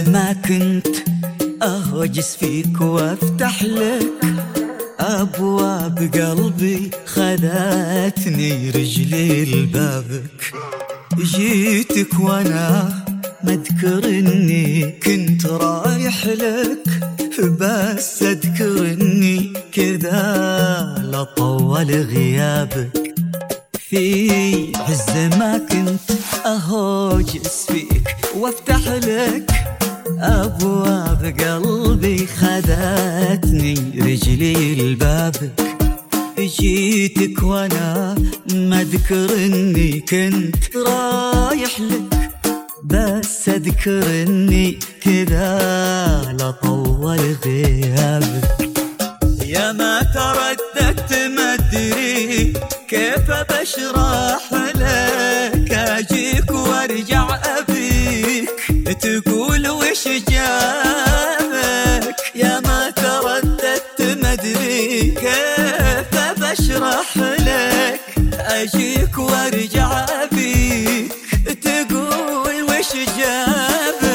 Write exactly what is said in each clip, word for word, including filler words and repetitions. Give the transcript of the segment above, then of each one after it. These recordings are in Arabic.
ما كنت أهوجس فيك وافتح لك أبواب قلبي، خذتني رجلي لبابك. جيتك وانا ما اذكر اني كنت رايح لك، بس اذكر اني كذا لطول غيابك. في عز ما كنت أهوجس فيك وافتح لك أبواب قلبي، خذتني رجلي لبابك. جيتك وانا ما اذكر اني كنت رايح لك، بس اذكر اني كذا لطول غيابك. يا ما ترددت ما ادري كيف بشرح لك، اجيك وارجع ابيك تقول وش جابك. يا ما ترددت ما ادري كيف بشرح لك، اجيك وارجع ابيك تقول وش جابك.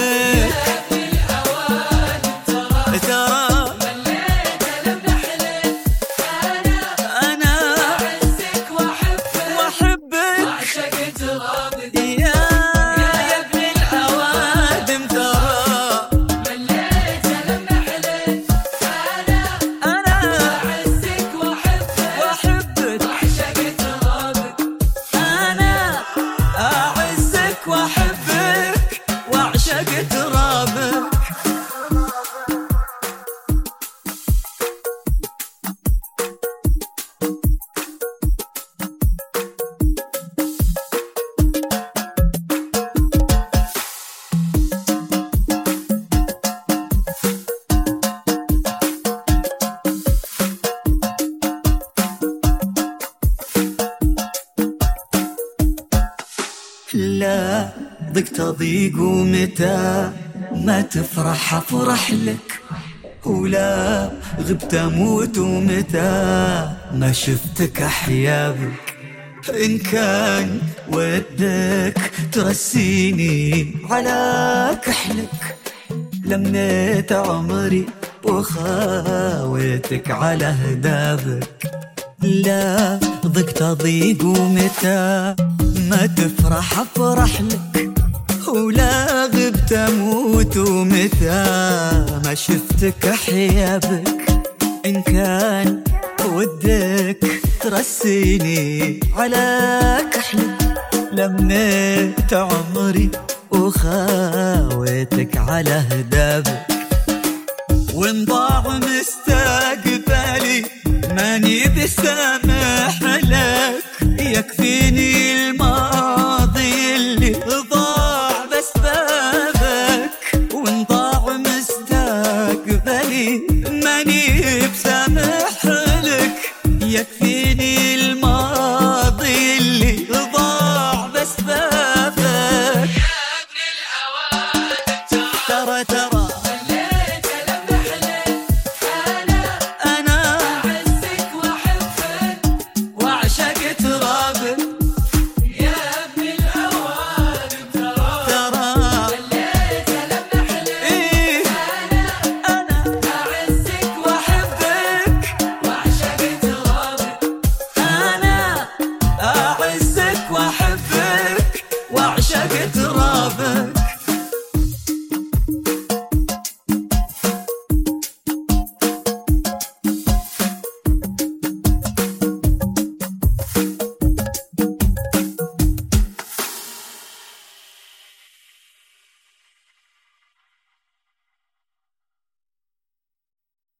لا ضقت ضيق ومتى ما تفرح افرح لك، ولا غبت اموت ومتى ما شفتك احيا بك. ان كان ودك ترسيني على كحلك، لميت عمري وخاويتك على هدابك. لا ضقت ضيق ومتى ما تفرح افرح لك، ولا غبت اموت ومتى ما شفتك احيا بك. ان كان ودك ترسيني على كحلك، لميت عمري وخاويتك على هدابك. وان ضاع مستقبلي ماني بسامح لك، يكفيني